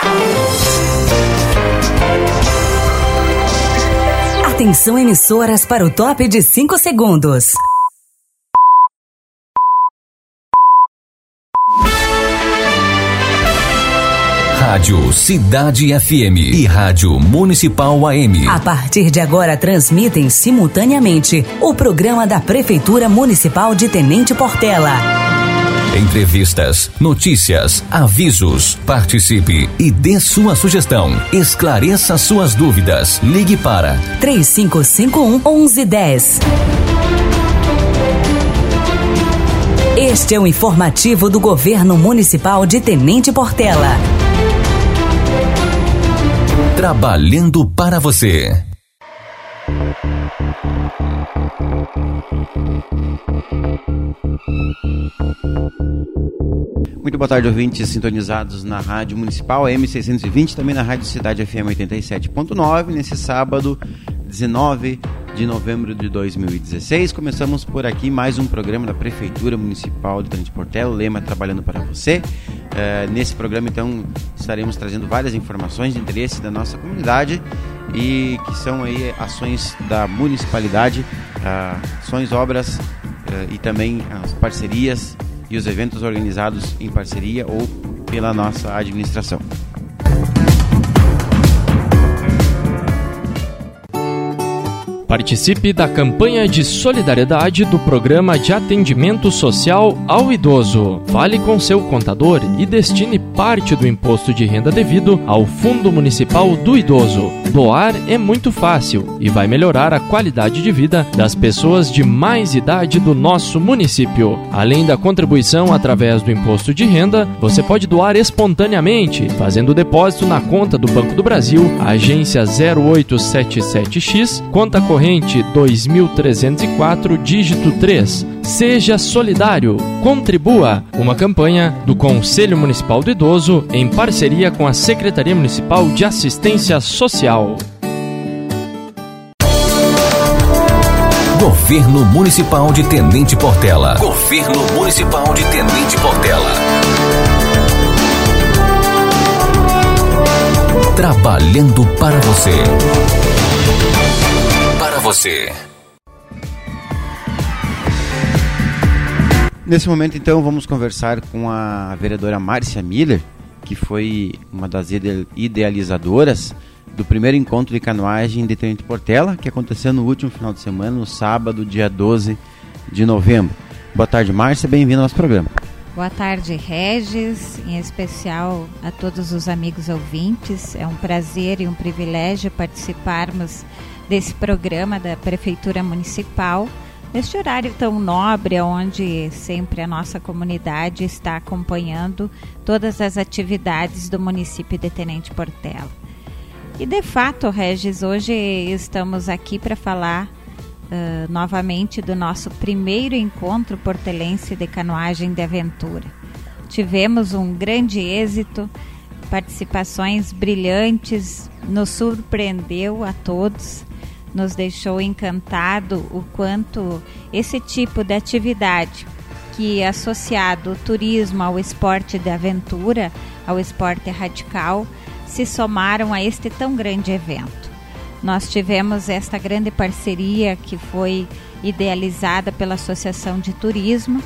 Atenção, emissoras, para o top de 5 segundos. Rádio Cidade FM e Rádio Municipal AM. A partir de agora transmitem simultaneamente o programa da Prefeitura Municipal de Tenente Portela. Entrevistas, notícias, avisos. Participe e dê sua sugestão. Esclareça suas dúvidas. Ligue para 3551-1110. Este é o informativo do Governo Municipal de Tenente Portela. Trabalhando para você. Muito boa tarde, ouvintes sintonizados na Rádio Municipal M620, também na Rádio Cidade FM 87.9, nesse sábado, 19 de novembro de 2016. Começamos por aqui mais um programa da Prefeitura Municipal de Tenente Portela, o lema Trabalhando para Você. Nesse programa, então, estaremos trazendo várias informações de interesse da nossa comunidade e que são aí ações da municipalidade, ações, obras e também as parcerias e os eventos organizados em parceria ou pela nossa administração. Participe da campanha de solidariedade do Programa de Atendimento Social ao Idoso. Fale com seu contador e destine parte do imposto de renda devido ao Fundo Municipal do Idoso. Doar é muito fácil e vai melhorar a qualidade de vida das pessoas de mais idade do nosso município. Além da contribuição através do imposto de renda, você pode doar espontaneamente, fazendo depósito na conta do Banco do Brasil, agência 0877X, conta corrente 2304, dígito 3. Seja solidário, contribua. Uma campanha do Conselho Municipal do Idoso em parceria com a Secretaria Municipal de Assistência Social. Governo Municipal de Tenente Portela. Governo Municipal de Tenente Portela. Trabalhando para você. Para você. Nesse momento, então, vamos conversar com a vereadora Márcia Miller, que foi uma das idealizadoras do primeiro encontro de canoagem de Tenente Portela, que aconteceu no último final de semana, no sábado, dia 12 de novembro. Boa tarde, Márcia, bem-vinda ao nosso programa. Boa tarde, Regis, em especial a todos os amigos ouvintes. É um prazer e um privilégio participarmos desse programa da Prefeitura Municipal, neste horário tão nobre, onde sempre a nossa comunidade está acompanhando todas as atividades do município de Tenente Portela. E de fato, Regis, hoje estamos aqui para falar novamente do nosso primeiro encontro portelense de canoagem de aventura. Tivemos um grande êxito, participações brilhantes, nos surpreendeu a todos, nos deixou encantado o quanto esse tipo de atividade, que é associado o turismo ao esporte de aventura, ao esporte radical, se somaram a este tão grande evento. Nós tivemos esta grande parceria que foi idealizada pela Associação de Turismo,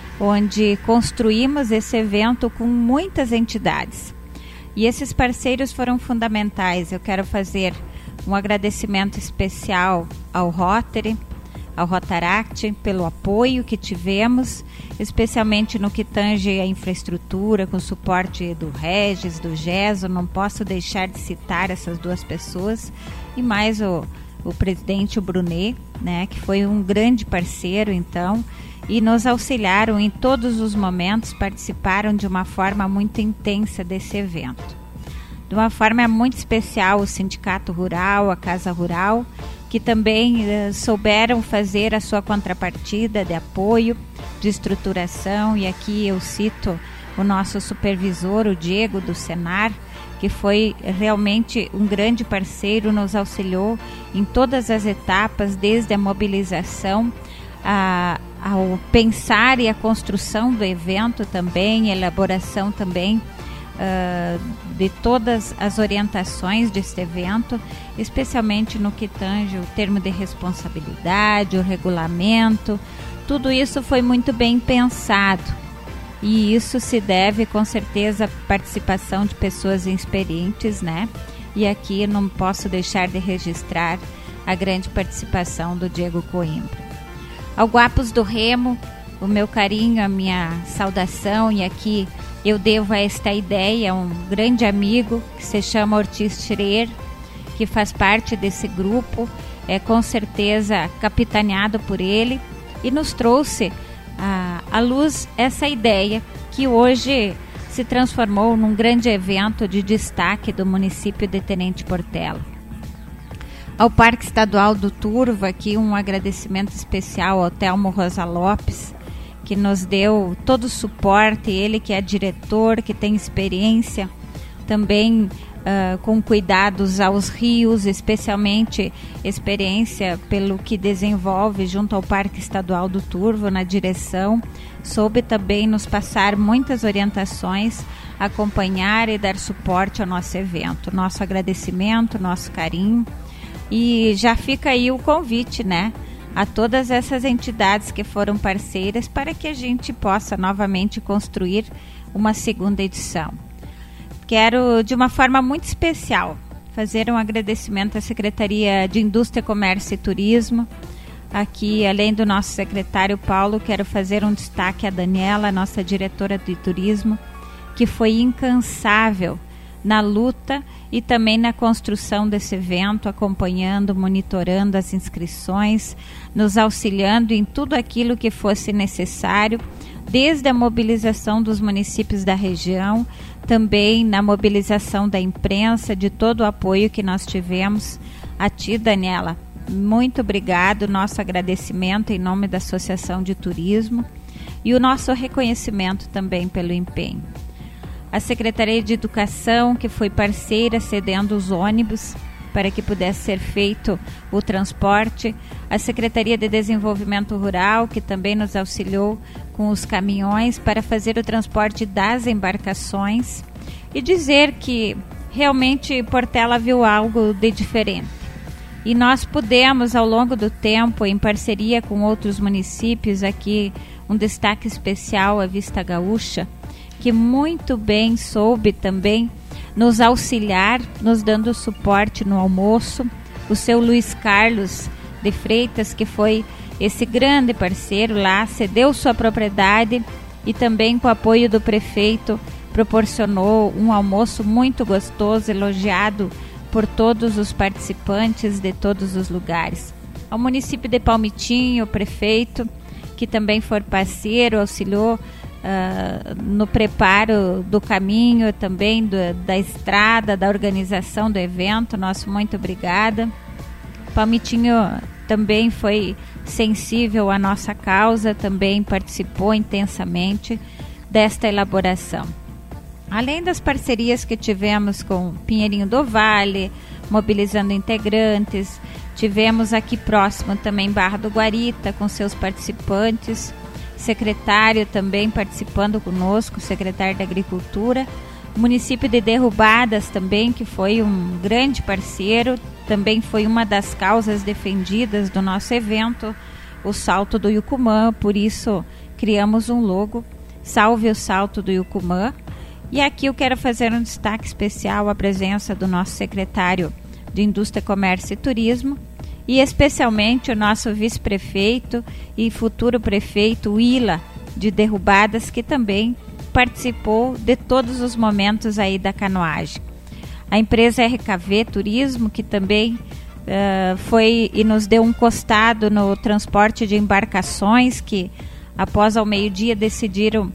onde construímos esse evento com muitas entidades. E esses parceiros foram fundamentais. Eu quero fazer um agradecimento especial ao Rotary, ao Rotaract, pelo apoio que tivemos, especialmente no que tange a infraestrutura, com o suporte do Regis, do Geso. Não posso deixar de citar essas duas pessoas, e mais o presidente, o Brunet, né, que foi um grande parceiro, então, e nos auxiliaram em todos os momentos, participaram de uma forma muito intensa desse evento. De uma forma muito especial, o Sindicato Rural, a Casa Rural, que também souberam fazer a sua contrapartida de apoio, de estruturação, e aqui eu cito o nosso supervisor, o Diego, do Senar, que foi realmente um grande parceiro, nos auxiliou em todas as etapas, desde a mobilização, ao pensar e a construção do evento também, elaboração também de todas as orientações deste evento, especialmente no que tange o termo de responsabilidade, o regulamento. Tudo isso foi muito bem pensado e isso se deve com certeza à participação de pessoas experientes, né? E aqui não posso deixar de registrar a grande participação do Diego Coimbra. Ao Guapos do Remo, o meu carinho, a minha saudação, e aqui eu devo a esta ideia um grande amigo que se chama Ortiz Schreier, que faz parte desse grupo, com certeza capitaneado por ele, e nos trouxe à luz essa ideia que hoje se transformou num grande evento de destaque do município de Tenente Portela. Ao Parque Estadual do Turvo, aqui um agradecimento especial ao Telmo Rosa Lopes, que nos deu todo o suporte, ele que é diretor, que tem experiência também com cuidados aos rios, especialmente experiência pelo que desenvolve junto ao Parque Estadual do Turvo na direção, soube também nos passar muitas orientações, acompanhar e dar suporte ao nosso evento. Nosso agradecimento, nosso carinho, e já fica aí o convite, né, a todas essas entidades que foram parceiras para que a gente possa novamente construir uma segunda edição. Quero, de uma forma muito especial, fazer um agradecimento à Secretaria de Indústria, Comércio e Turismo. Aqui, além do nosso secretário Paulo, quero fazer um destaque à Daniela, nossa diretora de turismo, que foi incansável na luta e também na construção desse evento, acompanhando, monitorando as inscrições, nos auxiliando em tudo aquilo que fosse necessário, desde a mobilização dos municípios da região, também na mobilização da imprensa, de todo o apoio que nós tivemos. A ti, Daniela, muito obrigado, nosso agradecimento em nome da Associação de Turismo e o nosso reconhecimento também pelo empenho. A Secretaria de Educação, que foi parceira cedendo os ônibus para que pudesse ser feito o transporte. A Secretaria de Desenvolvimento Rural, que também nos auxiliou com os caminhões para fazer o transporte das embarcações. E dizer que realmente Portela viu algo de diferente. E nós pudemos, ao longo do tempo, em parceria com outros municípios, aqui um destaque especial à Vista Gaúcha, que muito bem soube também nos auxiliar, nos dando suporte no almoço. O seu Luiz Carlos de Freitas, que foi esse grande parceiro lá, cedeu sua propriedade e também com o apoio do prefeito proporcionou um almoço muito gostoso, elogiado por todos os participantes de todos os lugares. Ao município de Palmitinho, o prefeito, que também foi parceiro, auxiliou no preparo do caminho, também da estrada, da organização do evento. Nosso muito obrigada. Palmitinho também foi sensível à nossa causa, também participou intensamente desta elaboração. Além das parcerias que tivemos com Pinheirinho do Vale, mobilizando integrantes, tivemos aqui próximo também Barra do Guarita, com seus participantes, secretário também participando conosco, secretário da Agricultura, o município de Derrubadas também, que foi um grande parceiro, também foi uma das causas defendidas do nosso evento, o Salto do Yucumã, por isso criamos um logo, Salve o Salto do Yucumã. E aqui eu quero fazer um destaque especial à presença do nosso secretário de Indústria, Comércio e Turismo, e especialmente o nosso vice-prefeito e futuro prefeito Willa de Derrubadas, que também participou de todos os momentos aí da canoagem. A empresa RKV Turismo, que também foi e nos deu um costado no transporte de embarcações, que após ao meio-dia decidiram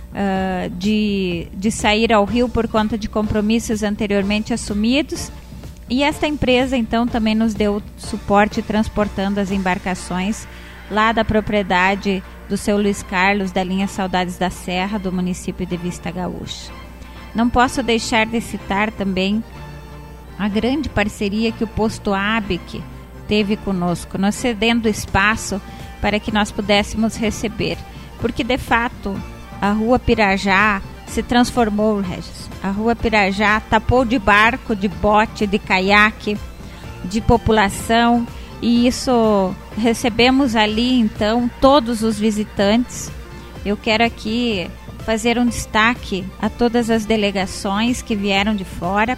de sair ao rio por conta de compromissos anteriormente assumidos. E esta empresa, então, também nos deu suporte transportando as embarcações lá da propriedade do seu Luiz Carlos, da linha Saudades da Serra, do município de Vista Gaúcha. Não posso deixar de citar também a grande parceria que o Posto ABIC teve conosco, nos cedendo espaço para que nós pudéssemos receber. Porque, de fato, a Rua Pirajá se transformou, Regis, A Rua Pirajá tapou de barco, de bote, de caiaque, de população, e isso recebemos ali então todos os visitantes. Eu quero aqui fazer um destaque a todas as delegações que vieram de fora.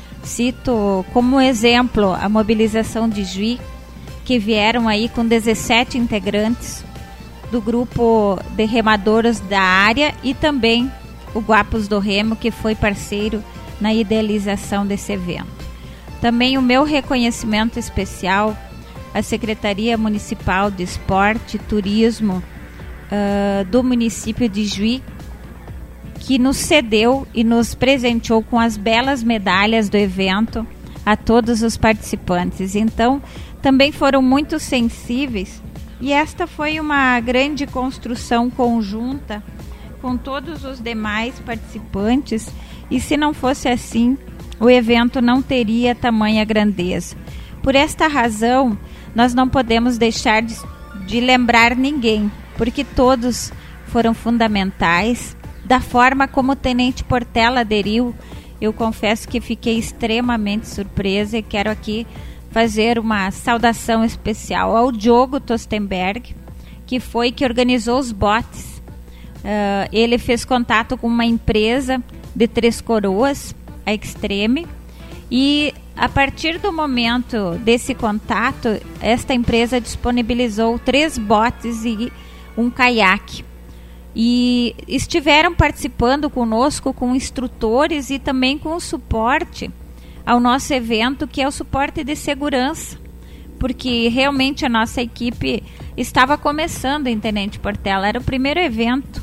Cito como exemplo a mobilização de Juí, que vieram aí com 17 integrantes do grupo de remadores da área, e também o Guapos do Remo, que foi parceiro na idealização desse evento. Também o meu reconhecimento especial à Secretaria Municipal de Esporte e Turismo do município de Juí, que nos cedeu e nos presenteou com as belas medalhas do evento a todos os participantes. Então, também foram muito sensíveis, e esta foi uma grande construção conjunta com todos os demais participantes, e se não fosse assim, o evento não teria tamanha grandeza. Por esta razão, nós não podemos deixar de lembrar ninguém, porque todos foram fundamentais. Da forma como o Tenente Portela aderiu, eu confesso que fiquei extremamente surpresa, e quero aqui fazer uma saudação especial ao Diogo Tostenberg, que organizou os botes. Ele fez contato com uma empresa de Três Coroas, a Extreme, e a partir do momento desse contato, esta empresa disponibilizou 3 botes e um caiaque. E estiveram participando conosco com instrutores e também com o suporte ao nosso evento, que é o suporte de segurança, porque realmente a nossa equipe estava começando em Tenente Portela, era o primeiro evento,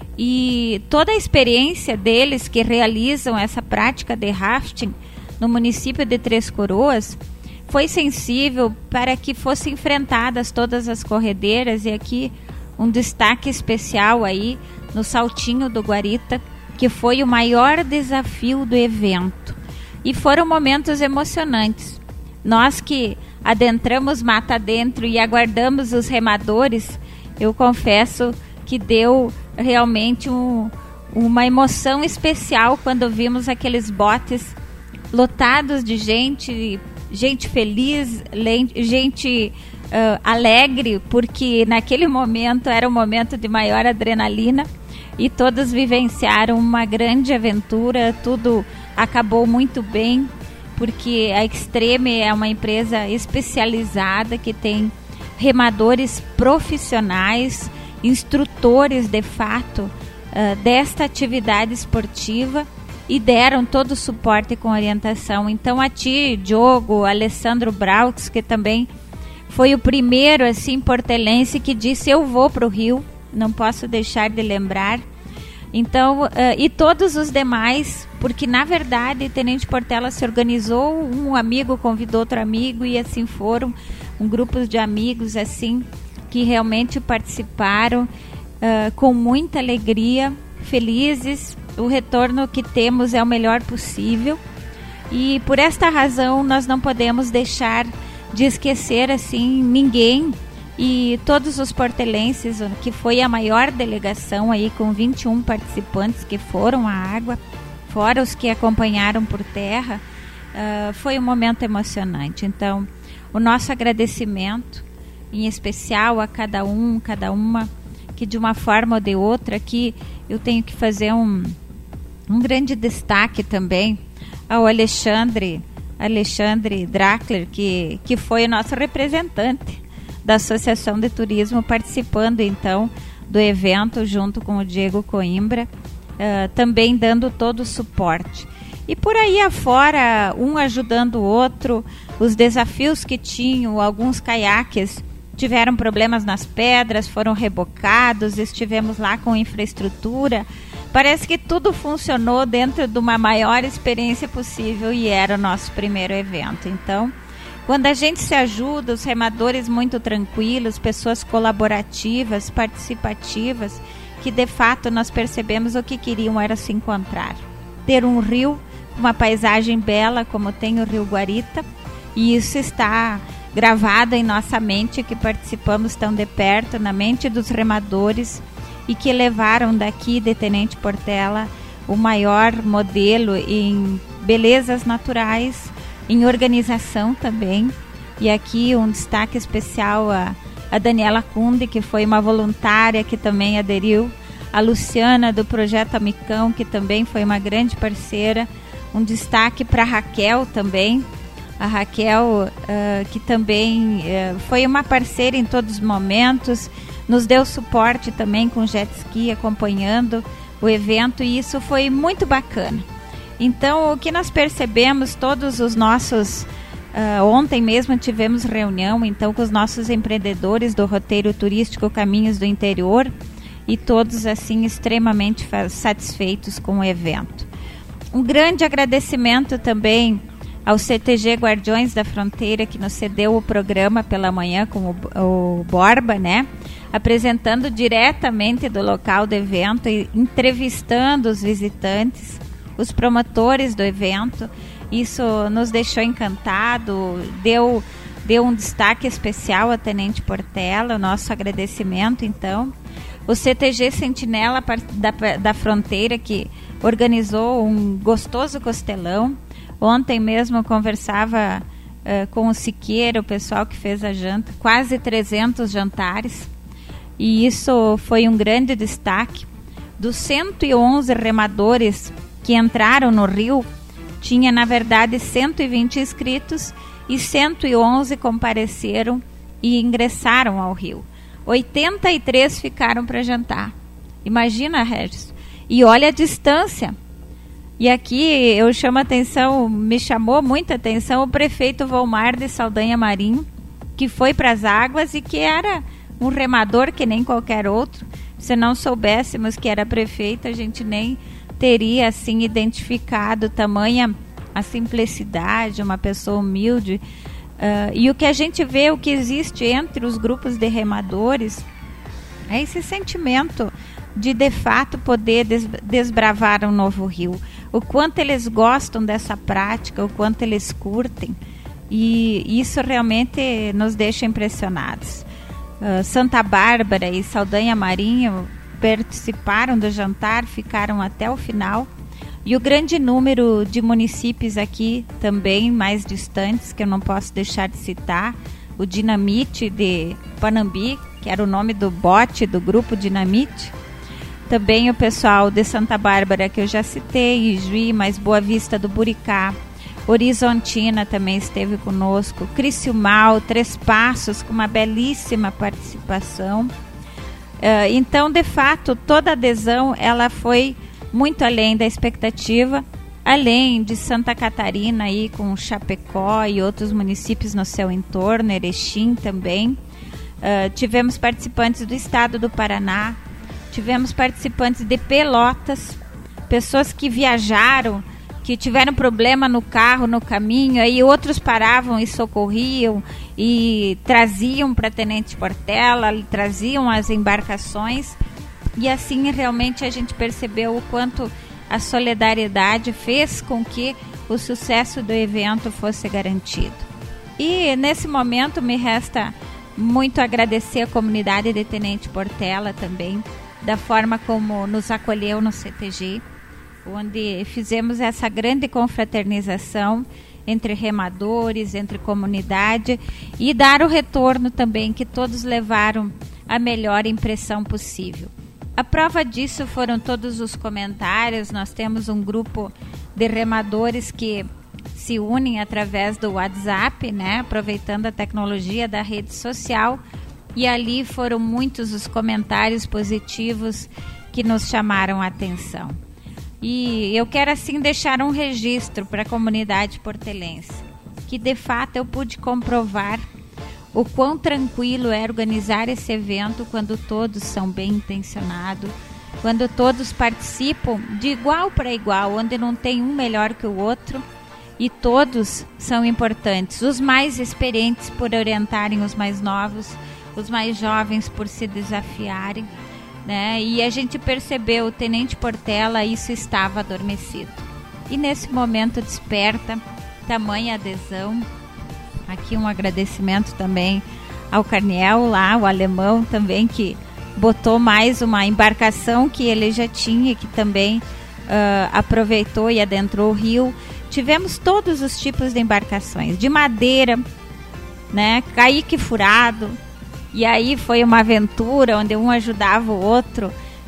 e toda a experiência deles que realizam essa prática de rafting no município de Três Coroas foi sensível para que fossem enfrentadas todas as corredeiras. E aqui um destaque especial aí no Saltinho do Guarita, que foi o maior desafio do evento. E foram momentos emocionantes. Nós que adentramos mata dentro e aguardamos os remadores, eu confesso que deu realmente uma emoção especial quando vimos aqueles botes lotados de gente feliz, gente alegre, porque naquele momento era um momento de maior adrenalina e todos vivenciaram uma grande aventura. Tudo acabou muito bem, porque a Extreme é uma empresa especializada que tem remadores profissionais, instrutores de fato desta atividade esportiva, e deram todo o suporte com orientação. Então a ti, Diogo, Alessandro Braux, que também foi o primeiro assim portelense que disse: eu vou para o Rio, não posso deixar de lembrar. Então, e todos os demais, porque na verdade Tenente Portela se organizou, um amigo convidou outro amigo, e assim foram um grupo de amigos assim que realmente participaram com muita alegria, felizes. O retorno que temos é o melhor possível, e por esta razão nós não podemos deixar de esquecer assim ninguém, e todos os portelenses, que foi a maior delegação aí com 21 participantes que foram à água, fora os que acompanharam por terra. Foi um momento emocionante. Então o nosso agradecimento em especial a cada uma, que de uma forma ou de outra, aqui eu tenho que fazer um grande destaque também ao Alexandre Drackler, que foi o nosso representante da Associação de Turismo, participando então do evento junto com o Diego Coimbra, também dando todo o suporte. E por aí afora, um ajudando o outro, os desafios que tinham, alguns caiaques tiveram problemas nas pedras, foram rebocados, estivemos lá com infraestrutura. Parece que tudo funcionou dentro de uma maior experiência possível, e era o nosso primeiro evento. Então, quando a gente se ajuda, os remadores muito tranquilos, pessoas colaborativas, participativas, que de fato nós percebemos o que queriam era se encontrar. Ter um rio, uma paisagem bela como tem o Rio Guarita, e isso está gravado em nossa mente, que participamos tão de perto, na mente dos remadores, e que levaram daqui de Tenente Portela o maior modelo em belezas naturais, em organização também. E aqui um destaque especial a Daniela Kunde, que foi uma voluntária que também aderiu, a Luciana do Projeto Amicão, que também foi uma grande parceira. Um destaque para a Raquel também, a Raquel que também foi uma parceira em todos os momentos, nos deu suporte também com jet ski, acompanhando o evento, e isso foi muito bacana. Então, o que nós percebemos, todos os nossos... ontem mesmo tivemos reunião então com os nossos empreendedores do roteiro turístico Caminhos do Interior, e todos assim extremamente satisfeitos com o evento. Um grande agradecimento também ao CTG Guardiões da Fronteira, que nos cedeu o programa pela manhã com o Borba, né? Apresentando diretamente do local do evento e entrevistando os visitantes, os promotores do evento. Isso nos deixou encantado, deu um destaque especial a Tenente Portela, o nosso agradecimento, então. O CTG Sentinela da Fronteira, que organizou um gostoso costelão. Ontem mesmo eu conversava com o Siqueira, o pessoal que fez a janta, quase 300 jantares, e isso foi um grande destaque. Dos 111 remadores que entraram no rio, tinha na verdade 120 inscritos e 111 compareceram e ingressaram ao rio. 83 ficaram para jantar. Imagina, Regis. E olha a distância. E aqui eu chamo a atenção, me chamou muita atenção o prefeito Volmar de Saldanha Marinho, que foi para as águas e que era um remador que nem qualquer outro. Se não soubéssemos que era prefeito, a gente nem teria assim identificado tamanha a simplicidade, uma pessoa humilde. E o que a gente vê, o que existe entre os grupos de remadores, é esse sentimento de fato poder desbravar um novo rio. O quanto eles gostam dessa prática, o quanto eles curtem, e isso realmente nos deixa impressionados. Santa Bárbara e Saldanha Marinho participaram do jantar, ficaram até o final. E o grande número de municípios aqui também, mais distantes, que eu não posso deixar de citar, o Dinamite de Panambi, que era o nome do bote do grupo Dinamite. Também o pessoal de Santa Bárbara, que eu já citei, Ijuí, mais Boa Vista do Buricá. Horizontina também esteve conosco. Criciúmal, Três Passos, com uma belíssima participação. Então, de fato, toda a adesão ela foi muito além da expectativa, além de Santa Catarina, aí, com Chapecó e outros municípios no seu entorno, Erechim também. Tivemos participantes do estado do Paraná, tivemos participantes de Pelotas, pessoas que viajaram, que tiveram problema no carro, no caminho, aí outros paravam e socorriam e traziam para Tenente Portela, traziam as embarcações, e assim realmente a gente percebeu o quanto a solidariedade fez com que o sucesso do evento fosse garantido. E nesse momento me resta muito agradecer a comunidade de Tenente Portela também, da forma como nos acolheu no CTG, onde fizemos essa grande confraternização entre remadores, entre comunidade, e dar o retorno também que todos levaram a melhor impressão possível. A prova disso foram todos os comentários. Nós temos um grupo de remadores que se unem através do WhatsApp, né, aproveitando a tecnologia da rede social, e ali foram muitos os comentários positivos que nos chamaram a atenção. E eu quero assim deixar um registro para a comunidade portelense, que de fato eu pude comprovar o quão tranquilo é organizar esse evento quando todos são bem intencionados, quando todos participam de igual para igual, onde não tem um melhor que o outro, e todos são importantes, os mais experientes por orientarem os mais novos, os mais jovens por se desafiarem, né? E a gente percebeu, o Tenente Portela, isso estava adormecido. E nesse momento desperta tamanha adesão. Aqui um agradecimento também ao Carniel lá, o alemão também, que botou mais uma embarcação que ele já tinha, que também aproveitou e adentrou o rio. Tivemos todos os tipos de embarcações, de madeira, né, caique furado, e aí foi uma aventura onde um ajudava o outro.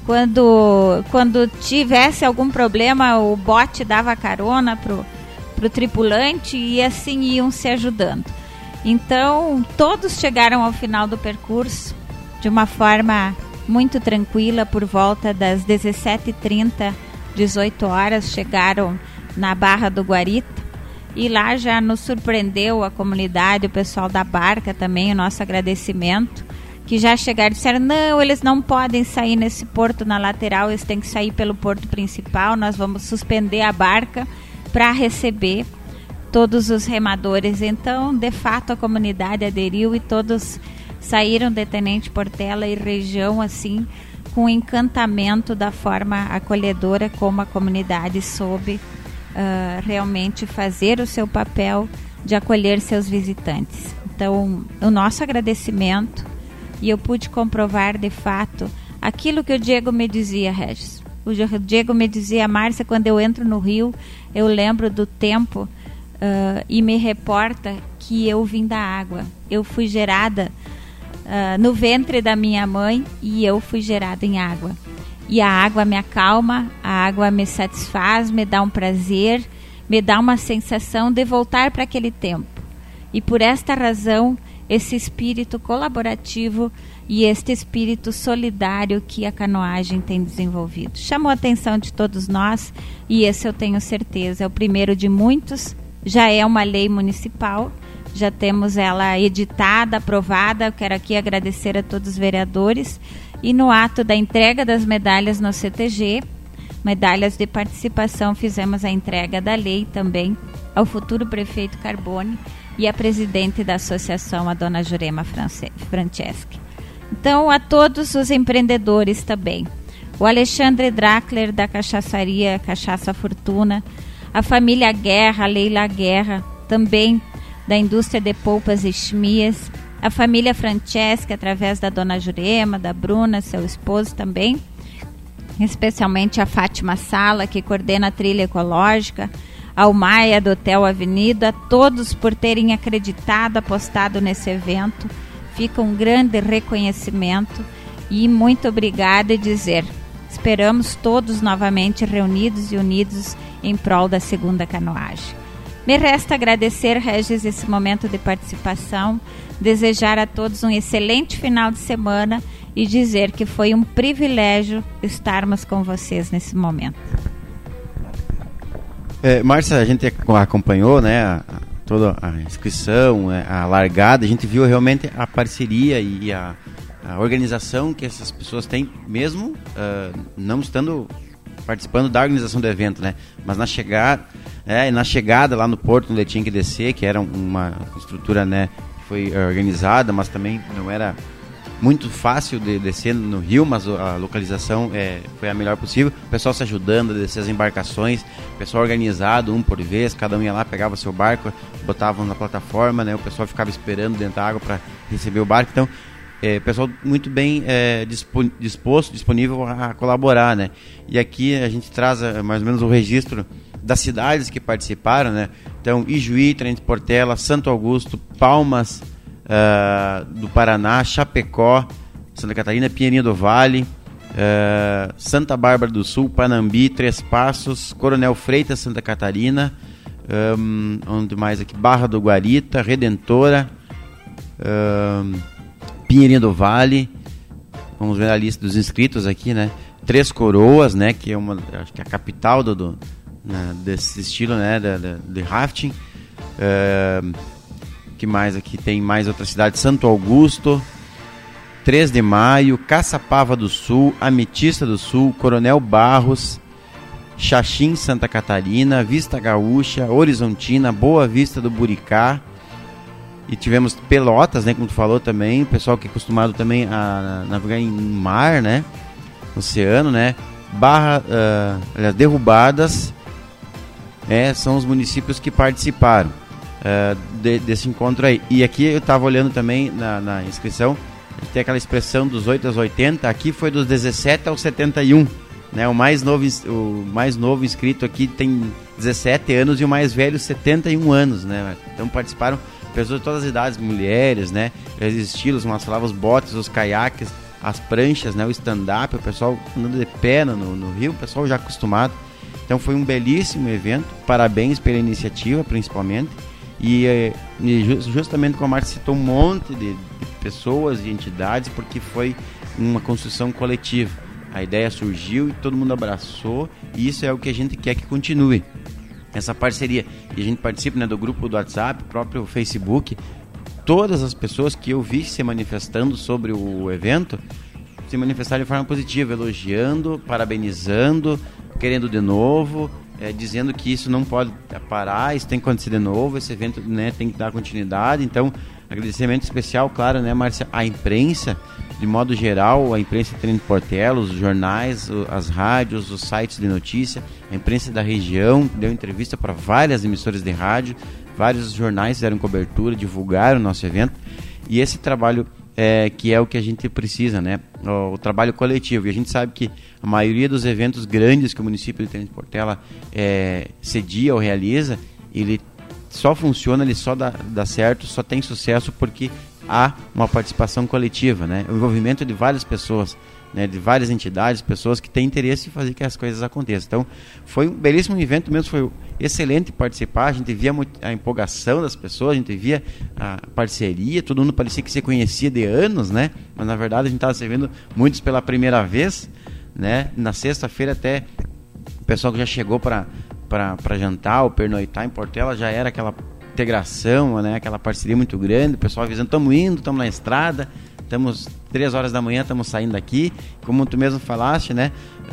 Quando tivesse algum problema, o bote dava carona pro tripulante e assim iam se ajudando. Então, todos chegaram ao final do percurso de uma forma muito tranquila. Por volta das 17h30, 18 horas, chegaram na Barra do Guarita, e lá já nos surpreendeu a comunidade, o pessoal da barca também, o nosso agradecimento, que já chegaram e disseram, não, eles não podem sair nesse porto na lateral, eles têm que sair pelo porto principal, nós vamos suspender a barca para receber todos os remadores. Então, de fato, a comunidade aderiu e todos saíram de Tenente Portela e região, assim, com encantamento da forma acolhedora como a comunidade soube realmente fazer o seu papel de acolher seus visitantes. Então, o nosso agradecimento, e eu pude comprovar de fato aquilo que o Diego me dizia, Regis. O Diego me dizia, Márcia, quando eu entro no rio, eu lembro do tempo e me reporta que eu vim da água. Eu fui gerada no ventre da minha mãe e eu fui gerada em água. E a água me acalma, a água me satisfaz, me dá um prazer, me dá uma sensação de voltar para aquele tempo. E por esta razão, esse espírito colaborativo e este espírito solidário que a canoagem tem desenvolvido chamou a atenção de todos nós, e esse eu tenho certeza é o primeiro de muitos. Já é uma lei municipal, já temos ela editada, aprovada. Eu quero aqui agradecer a todos os vereadores, e no ato da entrega das medalhas no CTG, medalhas de participação, fizemos a entrega da lei também ao futuro prefeito Carbone e a presidente da associação, a dona Jurema Franceschi. Então, a todos os empreendedores também, o Alexandre Drackler da cachaçaria Cachaça Fortuna, a família Guerra, a Leila Guerra, também da indústria de polpas e chmias, a família Franceschi, através da dona Jurema, da Bruna, seu esposo também, especialmente a Fátima Sala, que coordena a trilha ecológica, ao Maia do Hotel Avenida, a todos por terem acreditado, apostado nesse evento. Fica um grande reconhecimento e muito obrigada, e dizer, esperamos todos novamente reunidos e unidos em prol da segunda canoagem. Me resta agradecer, Regis, esse momento de participação, desejar a todos um excelente final de semana e dizer que foi um privilégio estarmos com vocês nesse momento. Márcia, a gente acompanhou, né, toda a inscrição, a largada, a gente viu realmente a parceria e a organização que essas pessoas têm, mesmo não estando participando da organização do evento, né, mas na chegada lá no porto, onde tinha que descer, que era uma estrutura, né, que foi organizada, mas também não era muito fácil de descer no rio, mas a localização foi a melhor possível. O pessoal se ajudando a descer as embarcações, o pessoal organizado, um por vez, cada um ia lá, pegava seu barco, botavam na plataforma, né? O pessoal ficava esperando dentro da água para receber o barco. Então, o pessoal muito bem disponível a colaborar, né? E aqui a gente traz mais ou menos o registro das cidades que participaram, né? Então, Ijuí, Tenente Portela, Santo Augusto, Palmas do Paraná, Chapecó, Santa Catarina, Pinheirinho do Vale, Santa Bárbara do Sul, Panambi, Três Passos, Coronel Freitas, Santa Catarina, onde mais aqui? Barra do Guarita, Redentora, Pinheirinho do Vale. Vamos ver a lista dos inscritos aqui, né? Três Coroas, né? Que é acho que é a capital desse estilo, né? De rafting. Que mais aqui? Tem mais outra cidade, Santo Augusto, 3 de Maio, Caçapava do Sul, Ametista do Sul, Coronel Barros, Xaxim, Santa Catarina, Vista Gaúcha, Horizontina, Boa Vista do Buricá, e tivemos Pelotas, né, como tu falou também, o pessoal que é acostumado também a navegar em mar, né, oceano, né, Derrubadas, são os municípios que participaram desse encontro aí. E aqui eu estava olhando também na inscrição, tem aquela expressão dos 8 aos 80, aqui foi dos 17 aos 71, né? O mais novo inscrito aqui tem 17 anos e o mais velho 71 anos, né? Então participaram pessoas de todas as idades, mulheres, né? Os estilos, nós falávamos os botes, os caiaques, as pranchas, né? O stand-up, o pessoal andando de pé no rio, o pessoal já acostumado. Então foi um belíssimo evento, parabéns pela iniciativa principalmente, e justamente como a Márcia citou, um monte de pessoas e entidades, porque foi uma construção coletiva. A ideia surgiu e todo mundo abraçou, e isso é o que a gente quer que continue, essa parceria. E a gente participa, né, do grupo do WhatsApp, próprio Facebook. Todas as pessoas que eu vi se manifestando sobre o evento se manifestaram de forma positiva, elogiando, parabenizando, querendo de novo, dizendo que isso não pode parar, isso tem que acontecer de novo, esse evento, né, tem que dar continuidade. Então, agradecimento especial, claro, né, Márcia, à imprensa, de modo geral, a imprensa de Tenente Portela, os jornais, as rádios, os sites de notícia, a imprensa da região, deu entrevista para várias emissoras de rádio, vários jornais fizeram cobertura, divulgaram o nosso evento, e esse trabalho que é o que a gente precisa, né? O trabalho coletivo. E a gente sabe que a maioria dos eventos grandes que o município de Tenente Portela cedia ou realiza, ele só funciona, ele só dá certo, só tem sucesso porque há uma participação coletiva, né? O envolvimento de várias pessoas, né? De várias entidades, pessoas que têm interesse em fazer que as coisas aconteçam. Então, foi um belíssimo evento mesmo, foi excelente participar, a gente via a empolgação das pessoas, a gente via a parceria, todo mundo parecia que se conhecia de anos, né? Mas na verdade a gente estava se vendo muitos pela primeira vez, né? Na sexta-feira até o pessoal que já chegou para jantar ou pernoitar em Portela já era aquela integração, né? Aquela parceria muito grande, o pessoal avisando, estamos indo, estamos na estrada, estamos 3 horas da manhã, estamos saindo daqui, como tu mesmo falaste, né?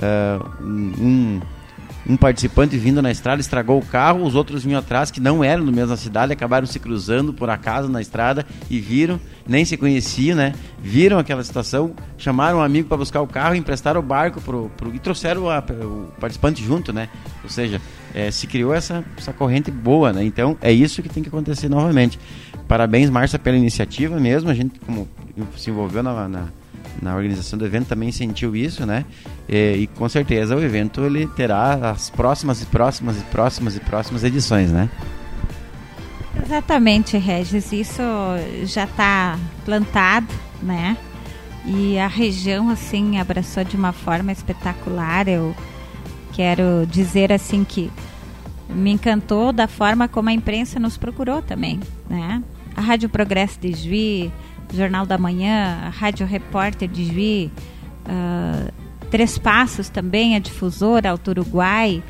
Um participante vindo na estrada estragou o carro, os outros vinham atrás que não eram do mesma cidade, acabaram se cruzando por acaso na estrada e viram, nem se conheciam, né? Viram aquela situação, chamaram um amigo para buscar o carro, emprestaram o barco e trouxeram o participante junto, né? Ou seja, se criou essa corrente boa, né? Então é isso que tem que acontecer novamente. Parabéns, Márcia, pela iniciativa mesmo, a gente como se envolveu na organização do evento também sentiu isso, né? E com certeza o evento ele terá as próximas edições, né? Exatamente, Regis, isso já está plantado, né? E a região assim abraçou de uma forma espetacular. Eu quero dizer assim que me encantou da forma como a imprensa nos procurou também, né? A Rádio Progresso de Juí, Jornal da Manhã, a Rádio Repórter de Juí, Três Passos também, a difusora Alto Uruguai,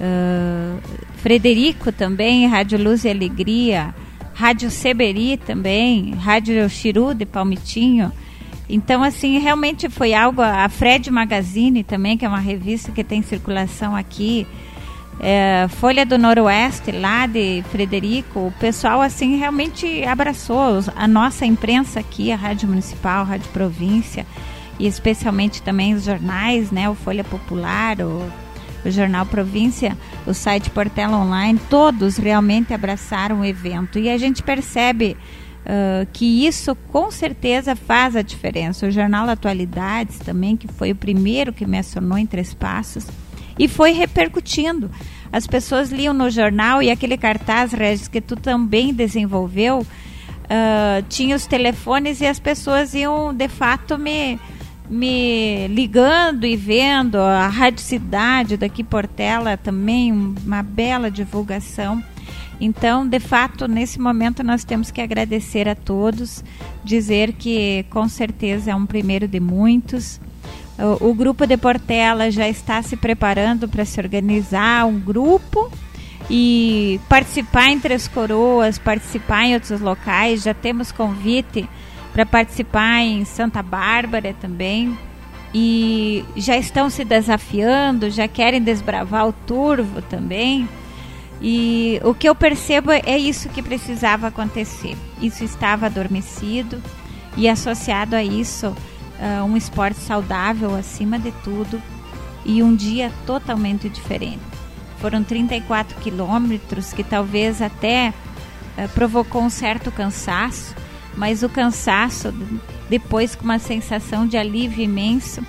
Frederico também, Rádio Luz e Alegria, Rádio Seberi também, Rádio Chiru de Palmitinho. Então, assim, realmente foi algo, a Fred Magazine também, que é uma revista que tem circulação aqui, Folha do Noroeste, lá de Frederico, o pessoal assim realmente abraçou a nossa imprensa aqui, a Rádio Municipal, a Rádio Província, e especialmente também os jornais, né, o Folha Popular, o Jornal Província, o site Portela Online, todos realmente abraçaram o evento, e a gente percebe que isso com certeza faz a diferença. O Jornal Atualidades também, que foi o primeiro que me acionou em Três Passos, e foi repercutindo. As pessoas liam no jornal, e aquele cartaz, Regis, que tu também desenvolveu, tinha os telefones e as pessoas iam de fato me ligando e vendo. A Rádio Cidade daqui Portela também, uma bela divulgação. Então, de fato, nesse momento nós temos que agradecer a todos, dizer que com certeza é um primeiro de muitos. O grupo de Portela já está se preparando para se organizar um grupo e participar em Três Coroas, participar em outros locais. Já temos convite para participar em Santa Bárbara também, e já estão se desafiando, já querem desbravar o Turvo também. E o que eu percebo é isso que precisava acontecer. Isso estava adormecido, e associado a isso um esporte saudável acima de tudo, e um dia totalmente diferente. Foram 34 quilômetros que talvez até provocou um certo cansaço, mas o cansaço depois com uma sensação de alívio imenso,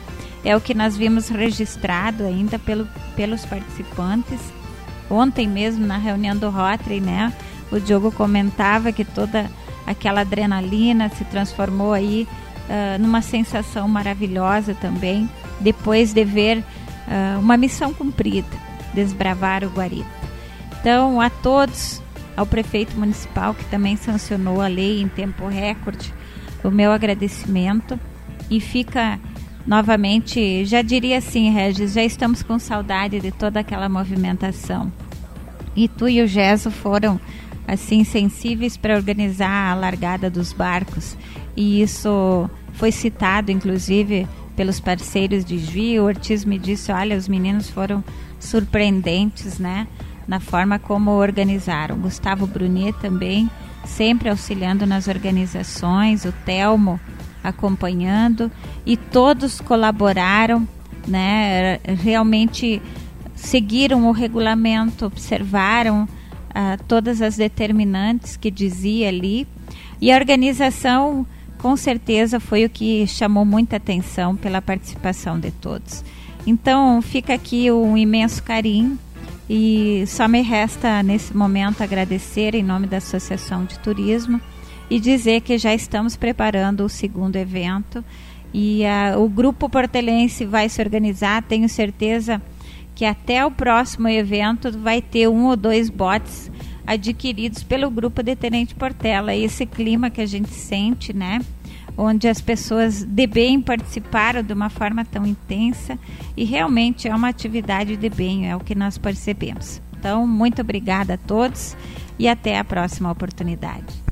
é o que nós vimos registrado ainda pelos participantes. Ontem mesmo, na reunião do Rotary, né, o Diogo comentava que toda aquela adrenalina se transformou aí numa sensação maravilhosa também, depois de ver uma missão cumprida, desbravar o Guaripa. Então, a todos, ao prefeito municipal, que também sancionou a lei em tempo recorde, o meu agradecimento. E fica novamente, já diria assim, Regis, já estamos com saudade de toda aquela movimentação. E tu e o Gesso foram assim sensíveis para organizar a largada dos barcos. E isso foi citado, inclusive, pelos parceiros de Juí. O Ortiz me disse, olha, os meninos foram surpreendentes, né, na forma como organizaram. Gustavo Brunier também, sempre auxiliando nas organizações, o Telmo acompanhando, e todos colaboraram, né, realmente seguiram o regulamento, observaram todas as determinantes que dizia ali, e a organização com certeza foi o que chamou muita atenção pela participação de todos. Então fica aqui um imenso carinho, e só me resta nesse momento agradecer em nome da Associação de Turismo e dizer que já estamos preparando o segundo evento, e o grupo portelense vai se organizar. Tenho certeza que até o próximo evento vai ter 1 ou 2 botes adquiridos pelo grupo de Tenente Portela. Esse clima que a gente sente, né, onde as pessoas de bem participaram de uma forma tão intensa, e realmente é uma atividade de bem, é o que nós percebemos. Então, muito obrigada a todos e até a próxima oportunidade.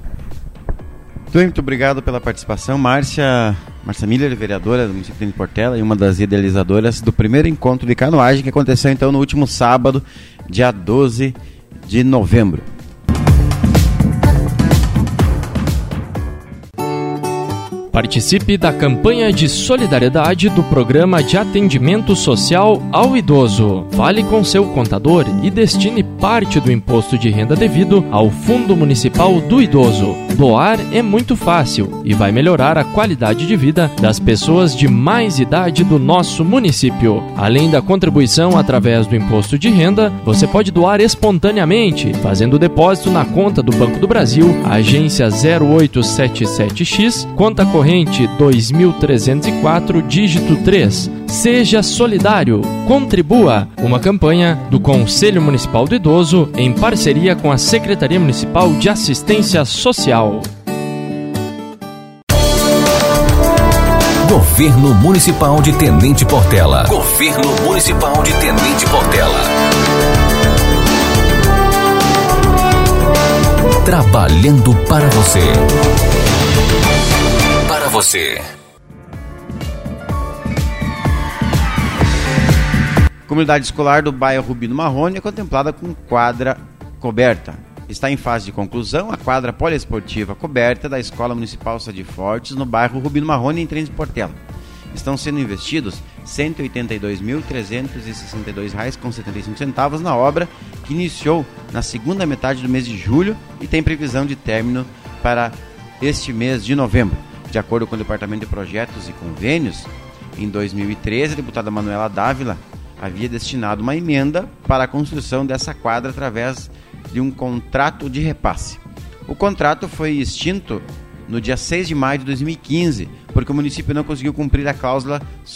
Muito obrigado pela participação, Márcia Miller, vereadora do município de Portela e uma das idealizadoras do primeiro encontro de canoagem, que aconteceu então no último sábado, dia 12 de novembro. Participe da campanha de solidariedade do Programa de Atendimento Social ao Idoso. Fale com seu contador e destine parte do imposto de renda devido ao Fundo Municipal do Idoso. Doar é muito fácil e vai melhorar a qualidade de vida das pessoas de mais idade do nosso município. Além da contribuição através do imposto de renda, você pode doar espontaneamente, fazendo depósito na conta do Banco do Brasil, agência 0877X, conta corrente 2304, dígito 3. Seja solidário, contribua. Uma campanha do Conselho Municipal do Idoso em parceria com a Secretaria Municipal de Assistência Social. Governo Municipal de Tenente Portela. Governo Municipal de Tenente Portela. Trabalhando para você. Para você. Comunidade escolar do bairro Rubino Marrone é contemplada com quadra coberta. Está em fase de conclusão a quadra poliesportiva coberta da Escola Municipal Sá de Fortes, no bairro Rubino Marrone, em Tenente Portela. Estão sendo investidos R$ 182.362,75 na obra, que iniciou na segunda metade do mês de julho e tem previsão de término para este mês de novembro. De acordo com o Departamento de Projetos e Convênios, em 2013, a deputada Manuela Dávila havia destinado uma emenda para a construção dessa quadra através de um contrato de repasse. O contrato foi extinto no dia 6 de maio de 2015, porque o município não conseguiu cumprir a cláusula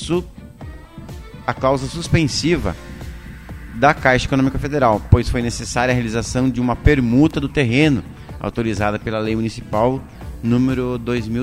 suspensiva da Caixa Econômica Federal, pois foi necessária a realização de uma permuta do terreno, autorizada pela Lei Municipal número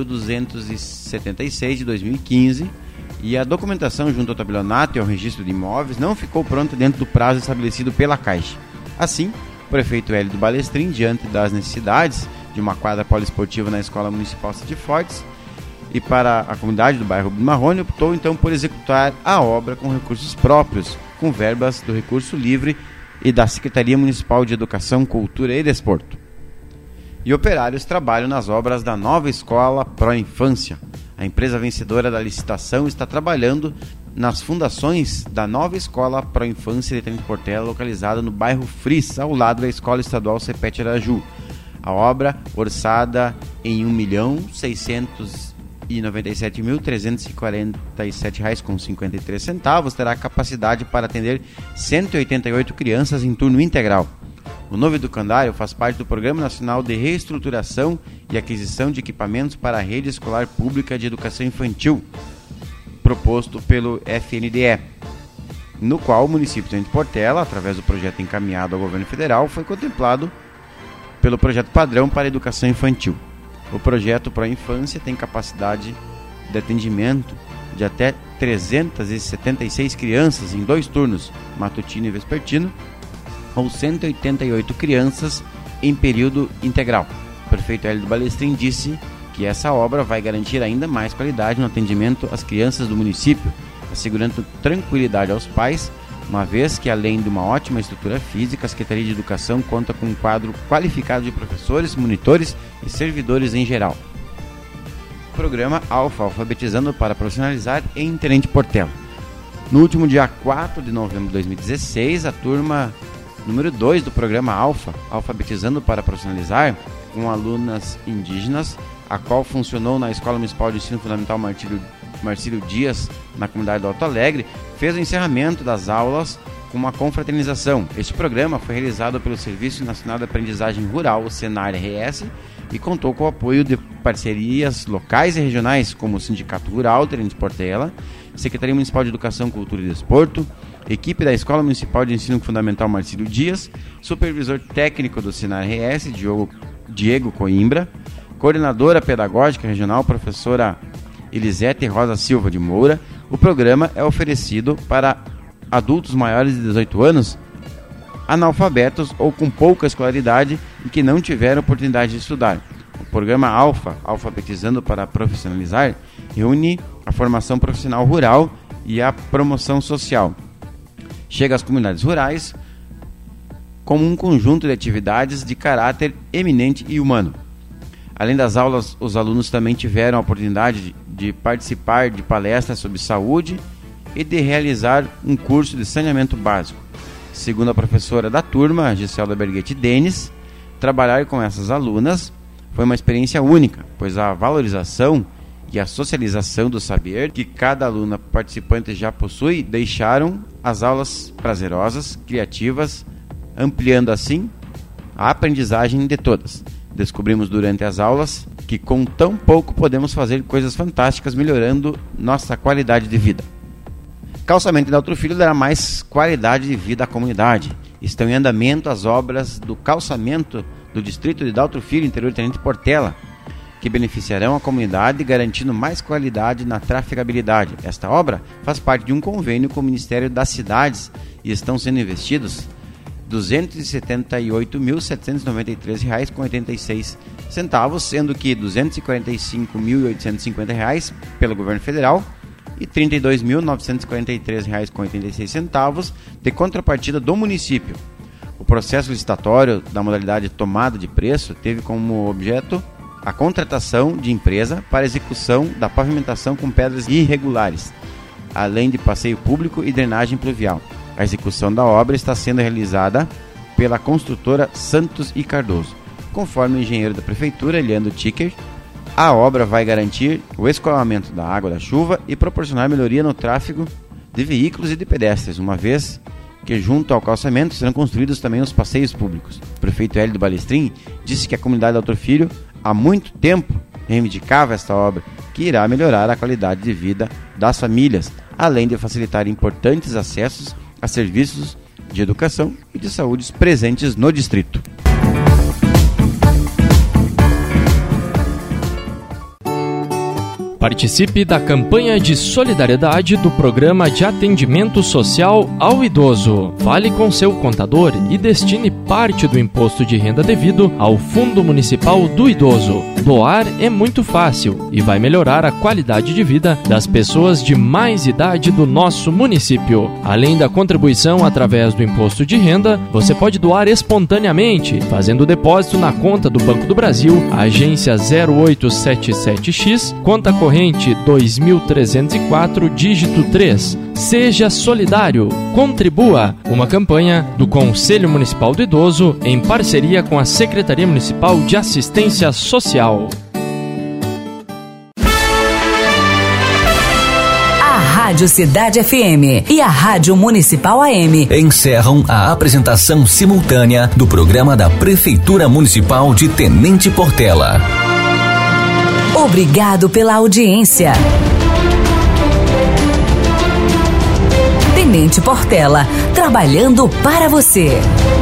2276 de 2015, e a documentação junto ao tabelionato e ao registro de imóveis não ficou pronta dentro do prazo estabelecido pela Caixa. Assim, o prefeito Hélio do Balestrin, diante das necessidades de uma quadra poliesportiva na Escola Municipal Sá de Fortes e para a comunidade do bairro Marrone, optou então por executar a obra com recursos próprios, com verbas do Recurso Livre e da Secretaria Municipal de Educação, Cultura e Desporto. E operários trabalham nas obras da nova escola Pró-Infância. A empresa vencedora da licitação está trabalhando nas fundações da nova escola Pró-Infância de Tenente Portela, localizada no bairro Fris, ao lado da Escola Estadual Cepete Araju. A obra, orçada em R$ 1.601.000, R$97.347,53 terá capacidade para atender 188 crianças em turno integral. O novo educandário faz parte do Programa Nacional de Reestruturação e Aquisição de Equipamentos para a Rede Escolar Pública de Educação Infantil, proposto pelo FNDE, no qual o município de Tenente Portela, através do projeto encaminhado ao governo federal, foi contemplado pelo projeto padrão para a educação infantil. O projeto Pro Infância tem capacidade de atendimento de até 376 crianças em 2 turnos, matutino e vespertino, ou 188 crianças em período integral. O prefeito Hélio Balestrin disse que essa obra vai garantir ainda mais qualidade no atendimento às crianças do município, assegurando tranquilidade aos pais, uma vez que, além de uma ótima estrutura física, a Secretaria de Educação conta com um quadro qualificado de professores, monitores e servidores em geral. Programa Alfa, alfabetizando para profissionalizar em Tenente Portela. No último dia 4 de novembro de 2016, a turma número 2 do programa Alfa, alfabetizando para profissionalizar, com alunas indígenas, a qual funcionou na Escola Municipal de Ensino Fundamental Marcílio Dias, na comunidade do Alto Alegre, fez o encerramento das aulas com uma confraternização. Este programa foi realizado pelo Serviço Nacional de Aprendizagem Rural, o Senar-RS, e contou com o apoio de parcerias locais e regionais, como o Sindicato Rural Tenente Portela, Secretaria Municipal de Educação, Cultura e Desporto, equipe da Escola Municipal de Ensino Fundamental Marcílio Dias, supervisor técnico do Senar-RS, Diego Coimbra, coordenadora pedagógica regional, professora Elisete Rosa Silva de Moura. O programa é oferecido para adultos maiores de 18 anos, analfabetos ou com pouca escolaridade e que não tiveram oportunidade de estudar. O programa Alfa, alfabetizando para profissionalizar, reúne a formação profissional rural e a promoção social. Chega às comunidades rurais como um conjunto de atividades de caráter eminente e humano. Além das aulas, os alunos também tiveram a oportunidade de participar de palestras sobre saúde e de realizar um curso de saneamento básico. Segundo a professora da turma, Giselda Berghetti Denis, trabalhar com essas alunas foi uma experiência única, pois a valorização e a socialização do saber que cada aluna participante já possui deixaram as aulas prazerosas, criativas, ampliando assim a aprendizagem de todas. Descobrimos durante as aulas que com tão pouco podemos fazer coisas fantásticas, melhorando nossa qualidade de vida. Calçamento de Daltro Filho dará mais qualidade de vida à comunidade. Estão em andamento as obras do calçamento do distrito de Daltro Filho, interior de Tenente Portela, que beneficiarão a comunidade, garantindo mais qualidade na trafegabilidade. Esta obra faz parte de um convênio com o Ministério das Cidades e estão sendo investidos R$ 278.793,86, sendo que R$ 245.850 pelo governo federal e R$ 32.943,86 de contrapartida do município. O processo licitatório da modalidade tomada de preço teve como objeto a contratação de empresa para execução da pavimentação com pedras irregulares, além de passeio público e drenagem pluvial. A execução da obra está sendo realizada pela construtora Santos e Cardoso. Conforme o engenheiro da prefeitura, Leandro Ticker, a obra vai garantir o escoamento da água da chuva e proporcionar melhoria no tráfego de veículos e de pedestres, uma vez que junto ao calçamento serão construídos também os passeios públicos. O prefeito Hélio Balestrin disse que a comunidade de Daltro Filho há muito tempo reivindicava esta obra, que irá melhorar a qualidade de vida das famílias, além de facilitar importantes acessos a serviços de educação e de saúde presentes no distrito. Participe da campanha de solidariedade do Programa de Atendimento Social ao Idoso. Fale com seu contador e destine parte do imposto de renda devido ao Fundo Municipal do Idoso. Doar é muito fácil e vai melhorar a qualidade de vida das pessoas de mais idade do nosso município. Além da contribuição através do imposto de renda, você pode doar espontaneamente, fazendo o depósito na conta do Banco do Brasil, agência 0877X, conta corrente 2304, dígito 3. Seja solidário, contribua. Uma campanha do Conselho Municipal do Idoso em parceria com a Secretaria Municipal de Assistência Social. Rádio Cidade FM e a Rádio Municipal AM encerram a apresentação simultânea do programa da Prefeitura Municipal de Tenente Portela. Obrigado pela audiência. Tenente Portela, trabalhando para você.